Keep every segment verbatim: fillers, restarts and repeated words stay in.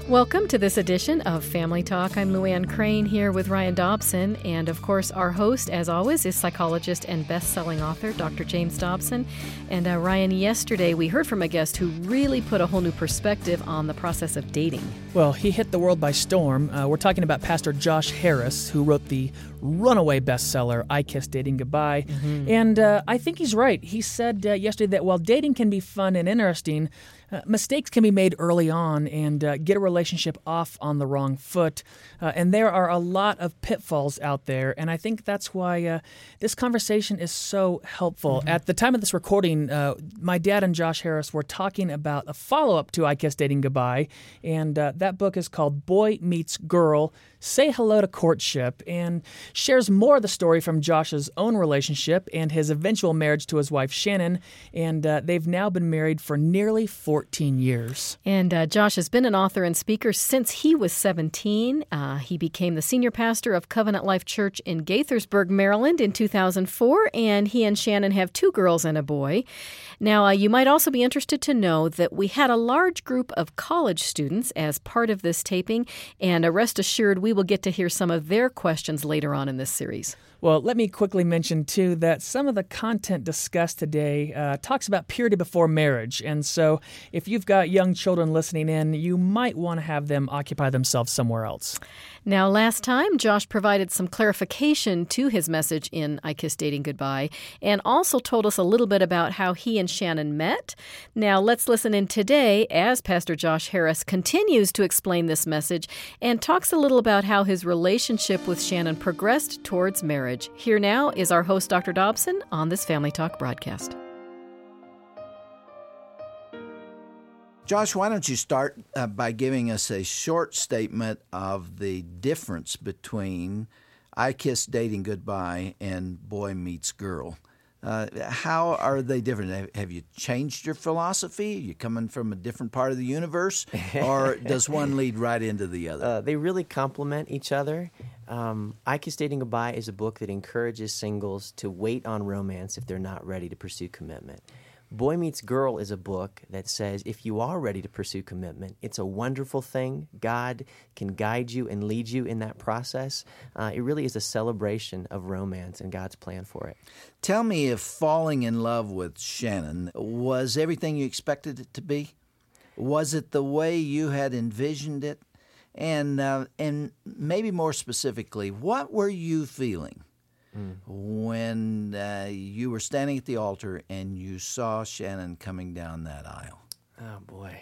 Welcome to this edition of Family Talk. I'm Luann Crane here with Ryan Dobson, and of course our host, as always, is psychologist and best-selling author Doctor James Dobson. And uh, Ryan, yesterday we heard from a guest who really put a whole new perspective on the process of dating. Well, he hit the world by storm. Uh, we're talking about Pastor Josh Harris, who wrote the runaway bestseller, I Kissed Dating Goodbye. Mm-hmm. And uh, I think he's right. He said uh, yesterday that while dating can be fun and interesting, Uh, mistakes can be made early on and uh, get a relationship off on the wrong foot. Uh, and there are a lot of pitfalls out there. And I think that's why uh, this conversation is so helpful. Mm-hmm. At the time of this recording, uh, my dad and Josh Harris were talking about a follow-up to I Kissed Dating Goodbye. And uh, that book is called Boy Meets Girl, Say Hello to Courtship, and shares more of the story from Josh's own relationship and his eventual marriage to his wife, Shannon. And uh, they've now been married for nearly fourteen years. And uh, Josh has been an author and speaker since he was seventeen. Uh, he became the senior pastor of Covenant Life Church in Gaithersburg, Maryland in two thousand four, and he and Shannon have two girls and a boy. Now, uh, you might also be interested to know that we had a large group of college students as part of this taping, and uh, rest assured we will get to hear some of their questions later on in this series. Well, let me quickly mention, too, that some of the content discussed today uh, talks about purity before marriage. And so if you've got young children listening in, you might want to have them occupy themselves somewhere else. Now, last time, Josh provided some clarification to his message in I Kissed Dating Goodbye and also told us a little bit about how he and Shannon met. Now, let's listen in today as Pastor Josh Harris continues to explain this message and talks a little about how his relationship with Shannon progressed towards marriage. Here now is our host, Doctor Dobson, on this Family Talk broadcast. Josh, why don't you start uh, by giving us a short statement of the difference between I Kissed Dating Goodbye and Boy Meets Girl. Uh, how are they different? Have, have you changed your philosophy? Are you coming from a different part of the universe? Or does one lead right into the other? Uh, they really complement each other. Um, I Kissed Dating Goodbye is a book that encourages singles to wait on romance if they're not ready to pursue commitment. Boy Meets Girl is a book that says if you are ready to pursue commitment, it's a wonderful thing. God can guide you and lead you in that process. Uh, it really is a celebration of romance and God's plan for it. Tell me if falling in love with Shannon was everything you expected it to be? Was it the way you had envisioned it? And uh, and maybe more specifically, what were you feeling mm. when uh, you were standing at the altar and you saw Shannon coming down that aisle? Oh, boy.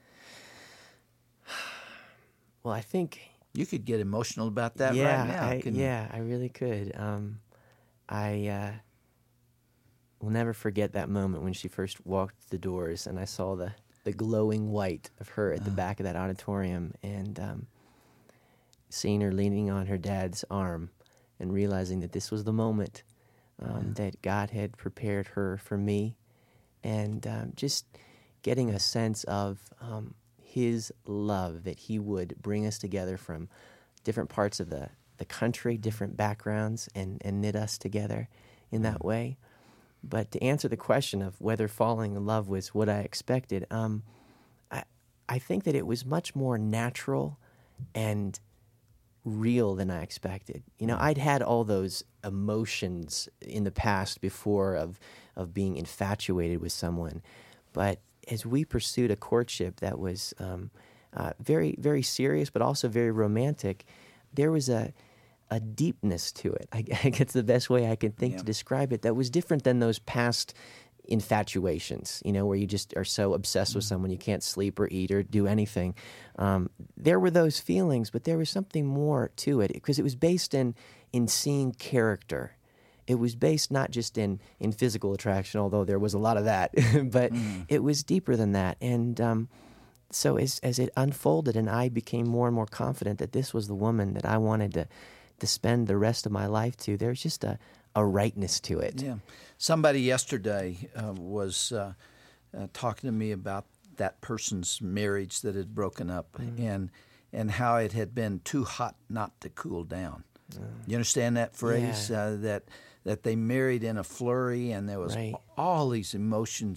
Well, I think... You could get emotional about that yeah, right now, I, couldn't yeah, you? I really could. Um, I uh, will never forget that moment when she first walked the doors and I saw the... the glowing white of her at the uh. back of that auditorium, and um, seeing her leaning on her dad's arm and realizing that this was the moment um, yeah. that God had prepared her for me, and um, just getting a sense of um, His love, that He would bring us together from different parts of the, the country, different backgrounds, and, and knit us together in that way. But to answer the question of whether falling in love was what I expected, um, I, I think that it was much more natural and real than I expected. You know, I'd had all those emotions in the past before of, of being infatuated with someone. But as we pursued a courtship that was um, uh, very, very serious but also very romantic, there was a... a deepness to it. I, I guess the best way I can think yeah. to describe it, that was different than those past infatuations, you know, where you just are so obsessed mm-hmm. with someone you can't sleep or eat or do anything. Um, there were those feelings, but there was something more to it because it was based in in seeing character. It was based not just in, in physical attraction, although there was a lot of that, but mm. it was deeper than that. And um, so as as it unfolded and I became more and more confident that this was the woman that I wanted to to spend the rest of my life to, there's just a, a rightness to it. Yeah. Somebody yesterday uh, was uh, uh, talking to me about that person's marriage that had broken up mm-hmm. and and how it had been too hot not to cool down. Mm. You understand that phrase? Yeah. Uh, that that they married in a flurry and there was right. all these emotions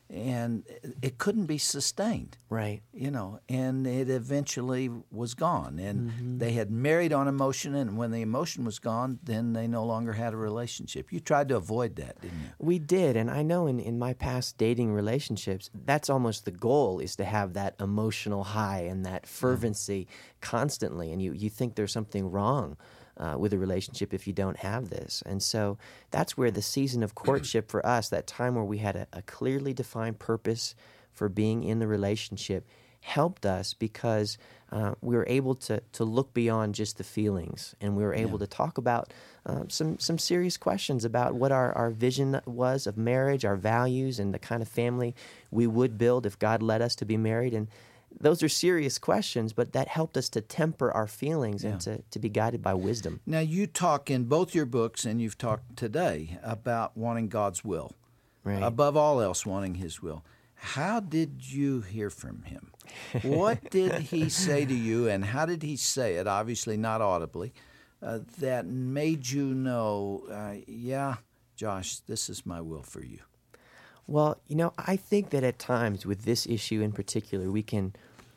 and it couldn't be sustained. Right. You know, and it eventually was gone. And Mm-hmm. they had married on emotion, and when the emotion was gone, then they no longer had a relationship. You tried to avoid that, didn't you? We did, and I know in, in my past dating relationships, that's almost the goal, is to have that emotional high and that fervency constantly, and you, you think there's something wrong uh, with a relationship if you don't have this. And so that's where the season of courtship for us, that time where we had a, a clearly defined purpose for being in the relationship, helped us because uh, we were able to to look beyond just the feelings, and we were able Yeah. to talk about uh, some some serious questions about what our, our vision was of marriage, our values, and the kind of family we would build if God led us to be married. And those are serious questions, but that helped us to temper our feelings Yeah. and to, to be guided by wisdom. Now, you talk in both your books, and you've talked today about wanting God's will. Right. Above all else, wanting His will. How did you hear from Him? What did He say to you, and how did He say it, obviously not audibly, uh, that made you know, uh, yeah, Josh, this is my will for you? Well, you know, I think that at times with this issue in particular, we can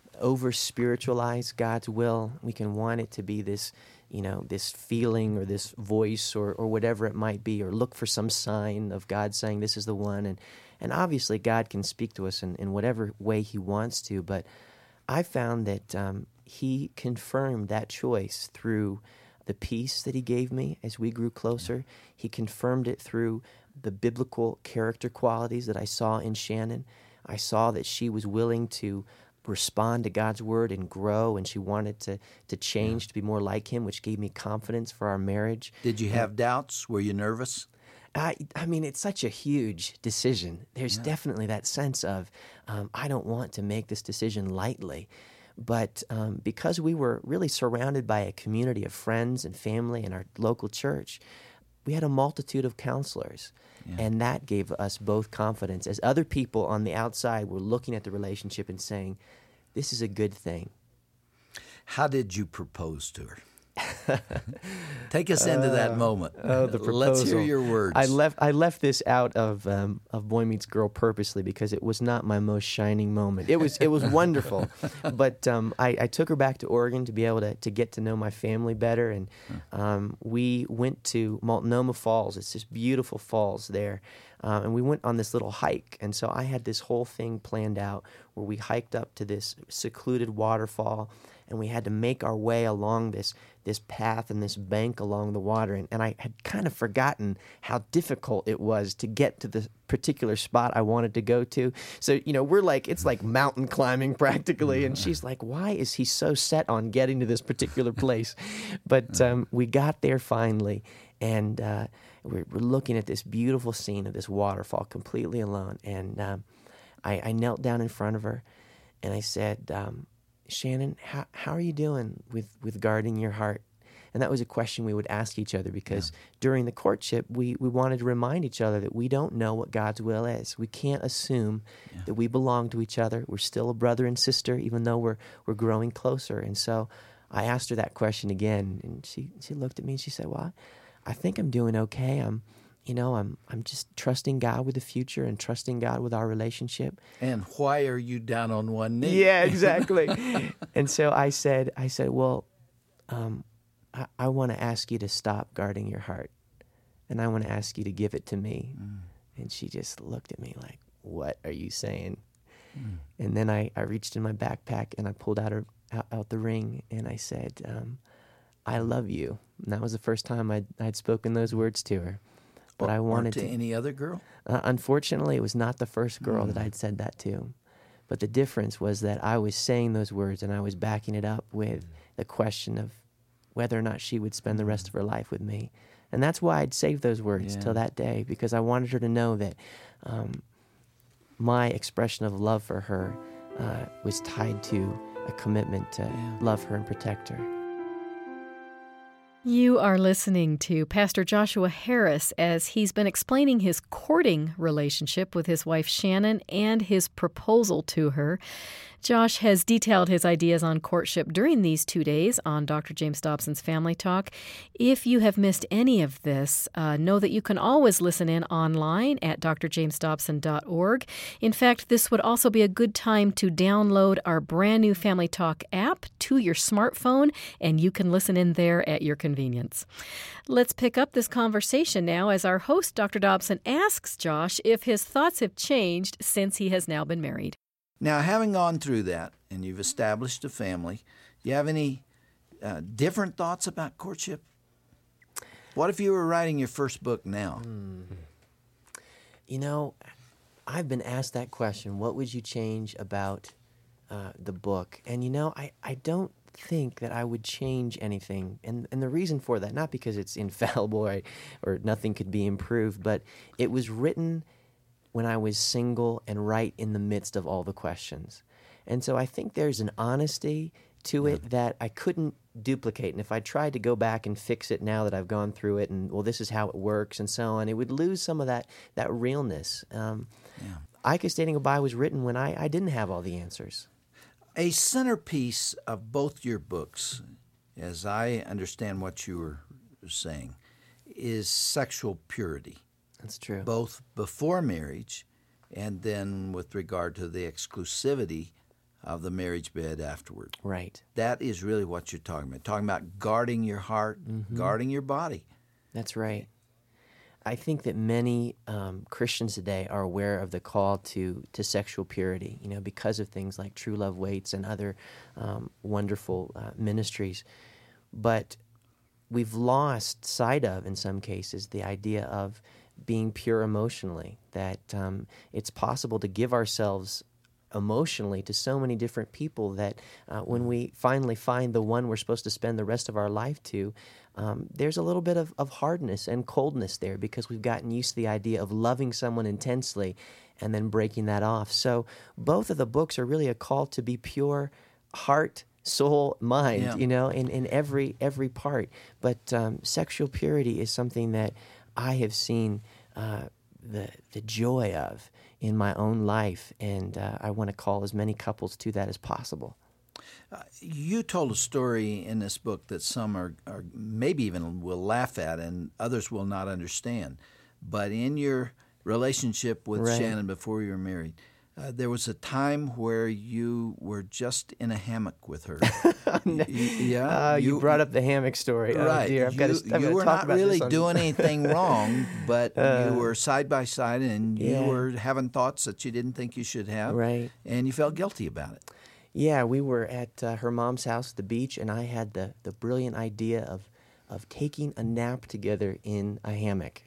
over-spiritualize God's will. We can want it to be this, you know, this feeling or this voice or, or whatever it might be, or look for some sign of God saying this is the one. And, and obviously God can speak to us in, in whatever way He wants to, but I found that um, He confirmed that choice through the peace that He gave me as we grew closer. He confirmed it through the biblical character qualities that I saw in Shannon. I saw that she was willing to respond to God's word and grow, and she wanted to to change to be more like Him, which gave me confidence for our marriage. Did you have doubts? Were you nervous? I, I mean, it's such a huge decision. There's Yeah. definitely that sense of, um, I don't want to make this decision lightly. But um, because we were really surrounded by a community of friends and family in our local church, we had a multitude of counselors. Yeah. And that gave us both confidence as other people on the outside were looking at the relationship and saying, this is a good thing. How did you propose to her? Take us into that moment. Oh, the Let's hear proposal. your words. I left I left this out of um, of Boy Meets Girl purposely because it was not my most shining moment. It was it was wonderful, but um, I, I took her back to Oregon to be able to, to get to know my family better, and um, we went to Multnomah Falls. It's this beautiful falls there, uh, and we went on this little hike. And so I had this whole thing planned out where we hiked up to this secluded waterfall, and we had to make our way along this this path and this bank along the water. And, and I had kind of forgotten how difficult it was to get to the particular spot I wanted to go to. So, you know, we're like, it's like mountain climbing practically. And she's like, why is he so set on getting to this particular place? But um, we got there finally. And uh, we're, we're looking at this beautiful scene of this waterfall completely alone. And um, I, I knelt down in front of her and I said, um, Shannon, how how are you doing with, with guarding your heart? And that was a question we would ask each other because yeah. during the courtship, we, we wanted to remind each other that we don't know what God's will is. We can't assume yeah. that we belong to each other. We're still a brother and sister, even though we're we're growing closer. And so I asked her that question again, and she, she looked at me and she said, well, I think I'm doing okay. I'm You know, I'm I'm just trusting God with the future and trusting God with our relationship. And why are you down on one knee? Yeah, exactly. And so I said, I said, well, um, I, I want to ask you to stop guarding your heart, and I want to ask you to give it to me. Mm. And she just looked at me like, what are you saying? Mm. And then I, I reached in my backpack and I pulled out her out, out the ring and I said, um, I love you. And that was the first time I'd, I'd spoken those words to her. But or, I wanted or to, to any other girl? Uh, unfortunately, it was not the first girl mm. that I'd said that to. But the difference was that I was saying those words and I was backing it up with the question of whether or not she would spend the rest of her life with me. And that's why I'd saved those words yeah. till that day, because I wanted her to know that um, my expression of love for her uh, was tied to a commitment to yeah. love her and protect her. You are listening to Pastor Joshua Harris as he's been explaining his courting relationship with his wife Shannon and his proposal to her. Josh has detailed his ideas on courtship during these two days on Doctor James Dobson's Family Talk. If you have missed any of this, uh, know that you can always listen in online at d r james dobson dot org. In fact, this would also be a good time to download our brand new Family Talk app to your smartphone, and you can listen in there at your convenience. Let's pick up this conversation now as our host, Doctor Dobson, asks Josh if his thoughts have changed since he has now been married. Now, having gone through that and you've established a family, do you have any uh, different thoughts about courtship? What if you were writing your first book now? Hmm. You know, I've been asked that question. What would you change about uh, the book? And, you know, I, I don't think that I would change anything. And and the reason for that, not because it's infallible or, or nothing could be improved, but it was written when I was single and right in the midst of all the questions. And so I think there's an honesty to it yeah. that I couldn't duplicate. And if I tried to go back and fix it now that I've gone through it and, well, this is how it works and so on, it would lose some of that that realness. Um, yeah. I Kiss Dating Goodbye was written when I, I didn't have all the answers. A centerpiece of both your books, as I understand what you were saying, is sexual purity. That's true. Both before marriage and then with regard to the exclusivity of the marriage bed afterward. Right. That is really what you're talking about. Talking about guarding your heart, mm-hmm. guarding your body. That's right. I think that many um, Christians today are aware of the call to, to sexual purity, you know, because of things like True Love Waits and other um, wonderful uh, ministries. But we've lost sight of, in some cases, the idea of being pure emotionally, that um, it's possible to give ourselves emotionally to so many different people that uh, when we finally find the one we're supposed to spend the rest of our life to, um, there's a little bit of, of hardness and coldness there because we've gotten used to the idea of loving someone intensely and then breaking that off. So both of the books are really a call to be pure heart, soul, mind, yeah. you know, in, in every every part. But um, sexual purity is something that I have seen uh, the the joy of in my own life, and uh, I want to call as many couples to that as possible. Uh, you told a story in this book that some are, are maybe even will laugh at and others will not understand. But in your relationship with right. Shannon before you were married, Uh, there was a time where you were just in a hammock with her. no. Yeah, uh, you, you brought up the hammock story. Right. Oh, dear. I've you, got to, I've you got to were talk not really on... doing anything wrong, but uh, you were side by side, and you yeah. were having thoughts that you didn't think you should have, right? And you felt guilty about it. Yeah, we were at uh, her mom's house at the beach, and I had the the brilliant idea of of taking a nap together in a hammock.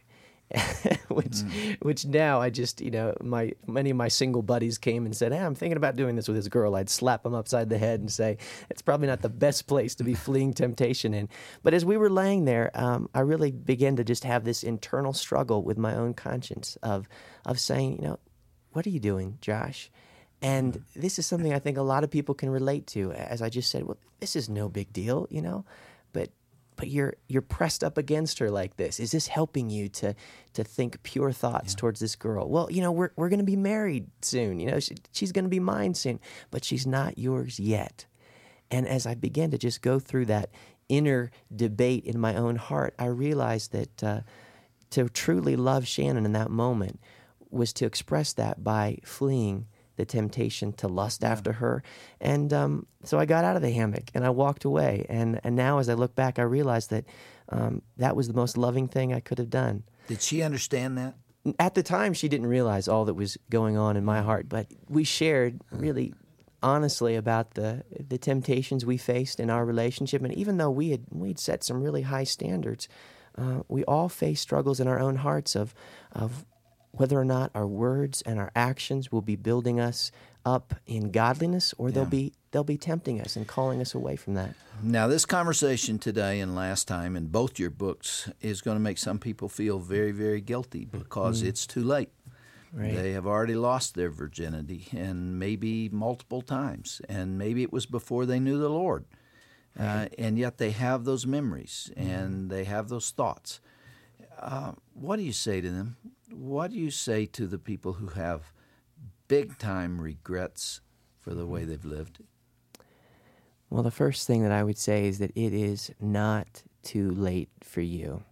which, mm. which now I just, you know, my many of my single buddies came and said, hey, I'm thinking about doing this with this girl. I'd slap them upside the head and say, it's probably not the best place to be fleeing temptation in. But as we were laying there, um, I really began to just have this internal struggle with my own conscience of of saying, you know, what are you doing, Josh? And mm. this is something I think a lot of people can relate to. As I just said, well, this is no big deal, you know, but But you're you're pressed up against her like this. Is this helping you to to think pure thoughts yeah. towards this girl? Well, you know, we're we're going to be married soon. You know, she, she's going to be mine soon, but she's not yours yet. And as I began to just go through that inner debate in my own heart, I realized that uh, to truly love Shannon in that moment was to express that by fleeing the temptation to lust yeah. after her. And um, so I got out of the hammock and I walked away. And, and now as I look back, I realized that um, that was the most loving thing I could have done. Did she understand that? At the time, she didn't realize all that was going on in my heart, but we shared really honestly about the the temptations we faced in our relationship. And even though we had we'd set some really high standards, uh, we all faced struggles in our own hearts of of whether or not our words and our actions will be building us up in godliness, or yeah. they'll be they'll be tempting us and calling us away from that. Now, this conversation today and last time in both your books is going to make some people feel very, very guilty because mm-hmm. it's too late. Right. They have already lost their virginity, and maybe multiple times, and maybe it was before they knew the Lord. uh, and yet they have those memories and they have those thoughts. Uh, what do you say to them? What do you say to the people who have big-time regrets for the way they've lived? Well, the first thing that I would say is that it is not too late for you.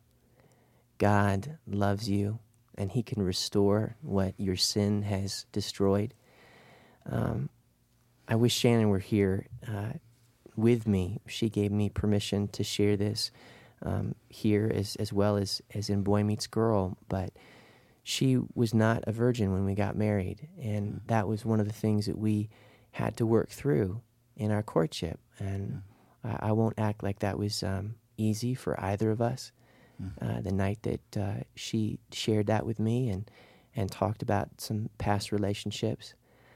God loves you, and He can restore what your sin has destroyed. Um, I wish Shannon were here uh, with me. She gave me permission to share this um, here as, as well as, as in Boy Meets Girl, but she was not a virgin when we got married, and that was one of the things that we had to work through in our courtship, and I, I won't act like that was um, easy for either of us. Uh, the night that uh, she shared that with me and, and talked about some past relationships,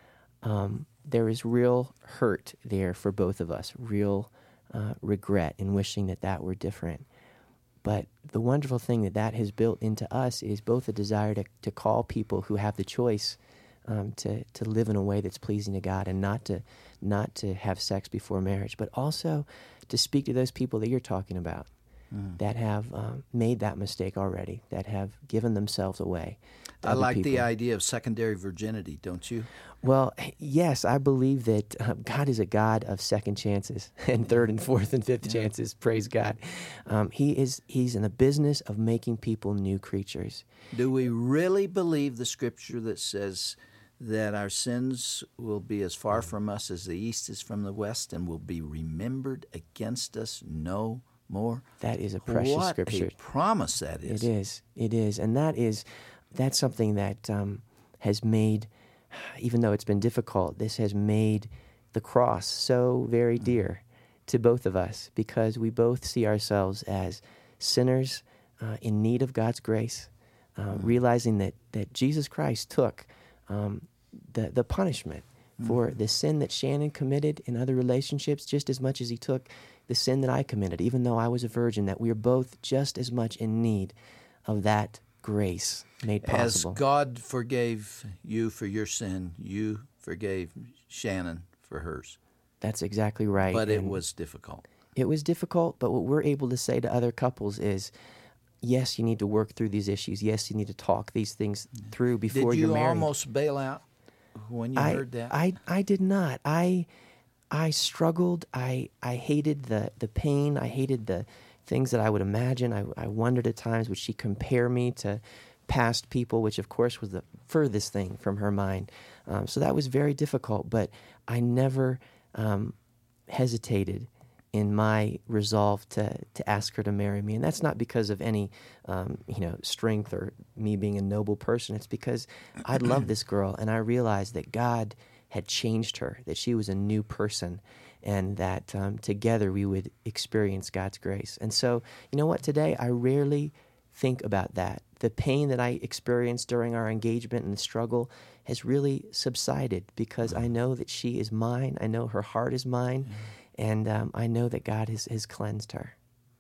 um, there is real hurt there for both of us, real uh, regret in wishing that that were different. But the wonderful thing that that has built into us is both a desire to, to call people who have the choice um, to, to live in a way that's pleasing to God and not to, not to have sex before marriage, but also to speak to those people that you're talking about. Mm. That have um, made that mistake already, that have given themselves away. I like people. the idea of secondary virginity, don't you? Well, yes, I believe that uh, God is a God of second chances and third and fourth and fifth yeah. chances. Praise God. Um, he is, he's in the business of making people new creatures. Do we really believe the scripture that says that our sins will be as far from us as the east is from the west and will be remembered against us no more? That is a precious what scripture. What a promise that is. It is. It is. And that is, that's something that um, has made, even though it's been difficult, this has made the cross so very dear to both of us because we both see ourselves as sinners uh, in need of God's grace, uh, mm-hmm. realizing that, that Jesus Christ took um, the, the punishment mm-hmm. for the sin that Shannon committed in other relationships just as much as He took the sin that I committed, even though I was a virgin, that we are both just as much in need of that grace made possible. As God forgave you for your sin, you forgave Shannon for hers. That's exactly right. But it and was difficult. It was difficult, but what we're able to say to other couples is, yes, you need to work through these issues. Yes, you need to talk these things through before did you you're married. almost bail out when you I, heard that? I, I did not. I... I struggled. I, I hated the, the pain. I hated the things that I would imagine. I, I wondered at times, would she compare me to past people, which of course was the furthest thing from her mind. Um, so that was very difficult, but I never um, hesitated in my resolve to, to ask her to marry me. And that's not because of any um, you know, strength or me being a noble person. It's because I love this girl, and I realized that God had changed her, that she was a new person, and that um, together we would experience God's grace. And so, you know what, today I rarely think about that. The pain that I experienced during our engagement and the struggle has really subsided because I know that she is mine, I know her heart is mine, mm-hmm. and um, I know that God has, has cleansed her.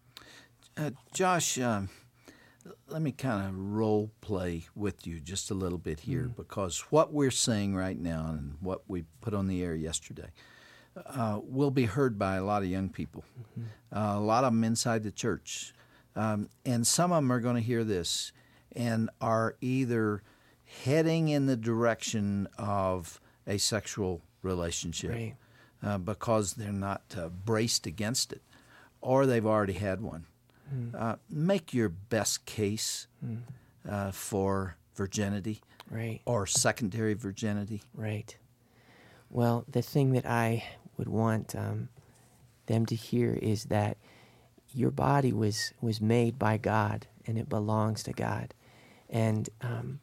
Uh, Josh, um, let me kind of role play with you just a little bit here, mm. because what we're saying right now and what we put on the air yesterday uh, will be heard by a lot of young people, mm-hmm. uh, a lot of them inside the church. Um, and some of them are going to hear this and are either heading in the direction of a sexual relationship right. uh, because they're not uh, braced against it, or they've already had one. Mm. Uh, make your best case mm. uh, for virginity right. or secondary virginity. Right. Well, the thing that I would want um, them to hear is that your body was, was made by God, and it belongs to God. And um,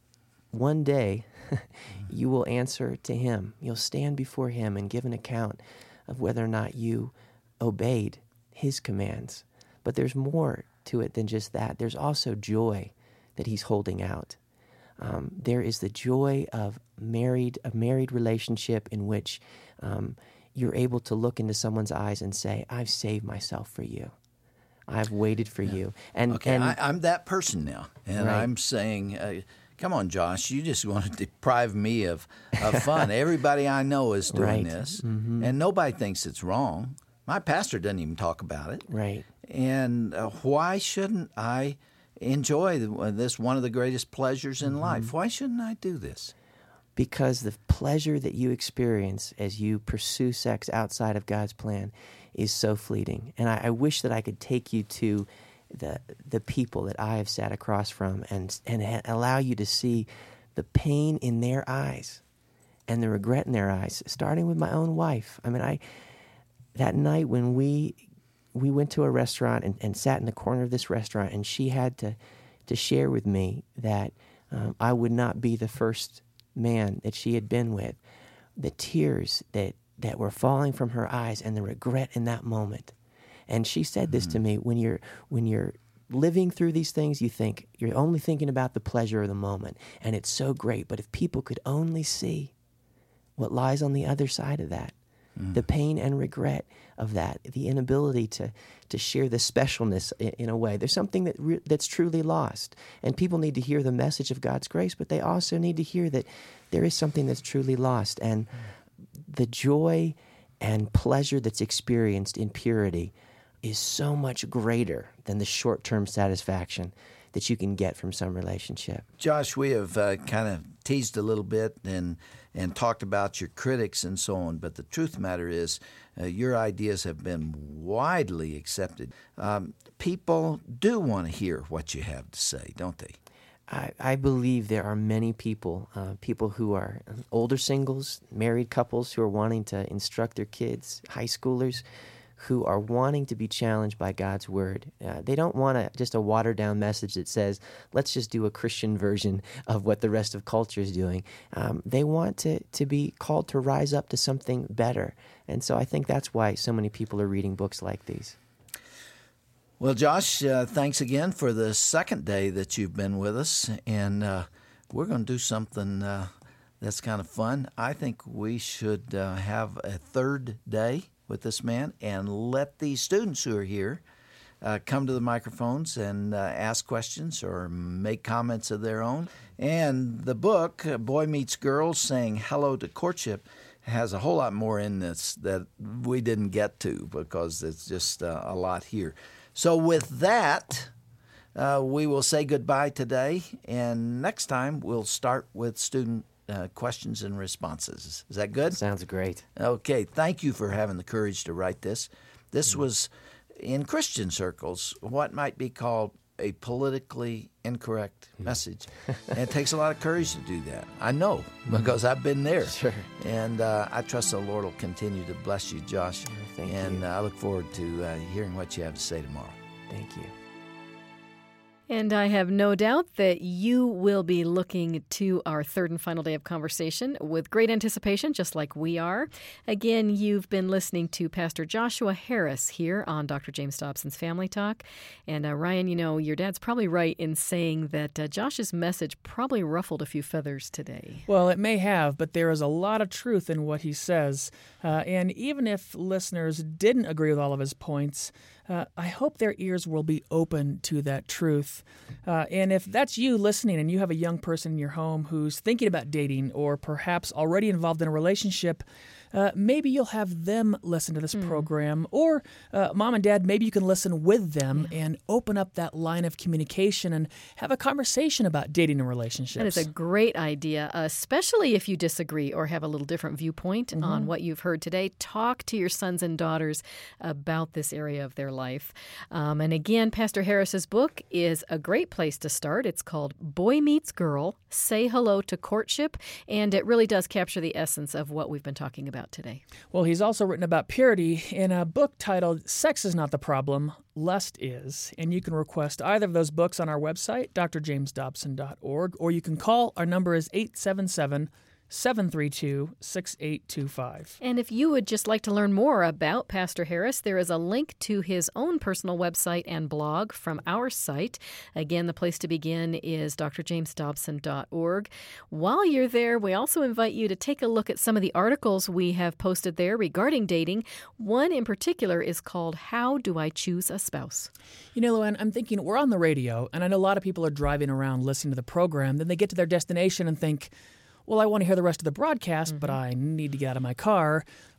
one day, you will answer to Him. You'll stand before Him and give an account of whether or not you obeyed His commands. But there's more to it than just that. There's also joy that He's holding out. Um, there is the joy of married a married relationship in which um, you're able to look into someone's eyes and say, "I've saved myself for you. I've waited for yeah. you." And okay, and, I, I'm that person now, and right. I'm saying, uh, "Come on, Josh, you just want to deprive me of, of fun." Everybody I know is doing right. this, mm-hmm. and nobody thinks it's wrong. My pastor doesn't even talk about it. Right. And uh, why shouldn't I enjoy the, this one of the greatest pleasures in mm-hmm. life? Why shouldn't I do this? Because the pleasure that you experience as you pursue sex outside of God's plan is so fleeting. And I, I wish that I could take you to the the people that I have sat across from and and ha- allow you to see the pain in their eyes and the regret in their eyes, starting with my own wife. I mean, I that night when we we went to a restaurant and, and sat in the corner of this restaurant, and she had to, to share with me that um, I would not be the first man that she had been with, the tears that, that were falling from her eyes and the regret in that moment. And she said this mm-hmm. to me, when you're when you're living through these things, you think you're only thinking about the pleasure of the moment, and it's so great. But if people could only see what lies on the other side of that, mm. the pain and regret of that, the inability to to share the specialness in, in a way, there's something that re- that's truly lost. And people need to hear the message of God's grace, but they also need to hear that there is something that's truly lost. And the joy and pleasure that's experienced in purity is so much greater than the short-term satisfaction that you can get from some relationship. Josh, we have uh, kind of teased a little bit and and talked about your critics and so on, but the truth of the matter is uh, your ideas have been widely accepted. Um, people do want to hear what you have to say, don't they? I, I believe there are many people, uh, people who are older singles, married couples who are wanting to instruct their kids, high schoolers, who are wanting to be challenged by God's Word. Uh, they don't want a, just a watered-down message that says, let's just do a Christian version of what the rest of culture is doing. Um, they want to, to be called to rise up to something better. And so I think that's why so many people are reading books like these. Well, Josh, uh, thanks again for the second day that you've been with us. And uh, we're going to do something uh, that's kind of fun. I think we should uh, have a third day with this man and let the students who are here uh, come to the microphones and uh, ask questions or make comments of their own. And the book, Boy Meets Girl, Saying Hello to Courtship, has a whole lot more in this that we didn't get to because it's just uh, a lot here. So with that, uh, we will say goodbye today, and next time we'll start with student Uh, questions and responses. Is that good? Sounds great. Okay. Thank you for having the courage to write this. This mm-hmm. was, in Christian circles, what might be called a politically incorrect mm-hmm. message. And it takes a lot of courage to do that. I know, because I've been there. Sure. And uh, I trust the Lord will continue to bless you, Josh. Thank and you. Uh, I look forward to uh, hearing what you have to say tomorrow. Thank you. And I have no doubt that you will be looking to our third and final day of conversation with great anticipation, just like we are. Again, you've been listening to Pastor Joshua Harris here on Doctor James Dobson's Family Talk. And uh, Ryan, you know, your dad's probably right in saying that uh, Josh's message probably ruffled a few feathers today. Well, it may have, but there is a lot of truth in what he says. Uh, and even if listeners didn't agree with all of his points, Uh, I hope their ears will be open to that truth. Uh, and if that's you listening and you have a young person in your home who's thinking about dating or perhaps already involved in a relationship, uh, maybe you'll have them listen to this mm. program. Or uh, mom and dad, maybe you can listen with them yeah. and open up that line of communication and have a conversation about dating and relationships. That is a great idea, especially if you disagree or have a little different viewpoint mm-hmm. on what you've heard today. Talk to your sons and daughters about this area of their life. Um, and again, Pastor Harris's book is a great place to start. It's called Boy Meets Girl, Say Hello to Courtship, and it really does capture the essence of what we've been talking about today. Well, he's also written about purity in a book titled Sex is Not the Problem, Lust Is. And you can request either of those books on our website, d r james dobson dot org, or you can call. Our number is eight seven seven, seven three two, six eight two five. And if you would just like to learn more about Pastor Harris, there is a link to his own personal website and blog from our site. Again, the place to begin is d r james dobson dot org. While you're there, we also invite you to take a look at some of the articles we have posted there regarding dating. One in particular is called How Do I Choose a Spouse? You know, Luann, I'm thinking we're on the radio, and I know a lot of people are driving around listening to the program. Then they get to their destination and think, well, I want to hear the rest of the broadcast, mm-hmm. but I need to get out of my car.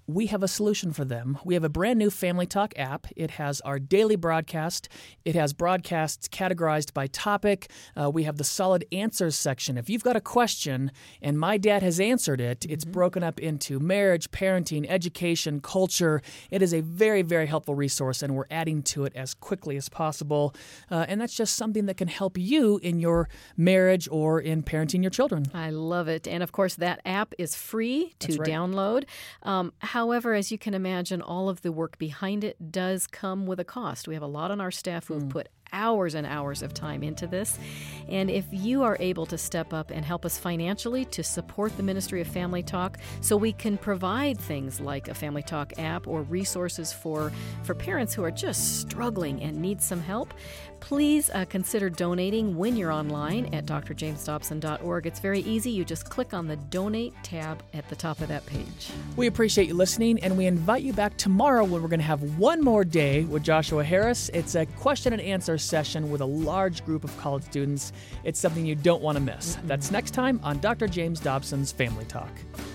we have a solution for them. We have a brand new Family Talk app. It has our daily broadcast. It has broadcasts categorized by topic. Uh, we have the solid answers section. If you've got a question and my dad has answered it, mm-hmm. it's broken up into marriage, parenting, education, culture. It is a very, very helpful resource, and we're adding to it as quickly as possible. Uh, and that's just something that can help you in your marriage or in parenting your children. I love it. And of course, that app is free to That's right. download. Um, however, as you can imagine, all of the work behind it does come with a cost. We have a lot on our staff who have Mm. put hours and hours of time into this. And if you are able to step up and help us financially to support the Ministry of Family Talk so we can provide things like a Family Talk app or resources for, for parents who are just struggling and need some help, please uh, consider donating when you're online at d r james dobson dot org. It's very easy. You just click on the Donate tab at the top of that page. We appreciate you listening, and we invite you back tomorrow when we're going to have one more day with Joshua Harris. It's a question and answer session with a large group of college students. It's something you don't want to miss. That's next time on Doctor James Dobson's Family Talk.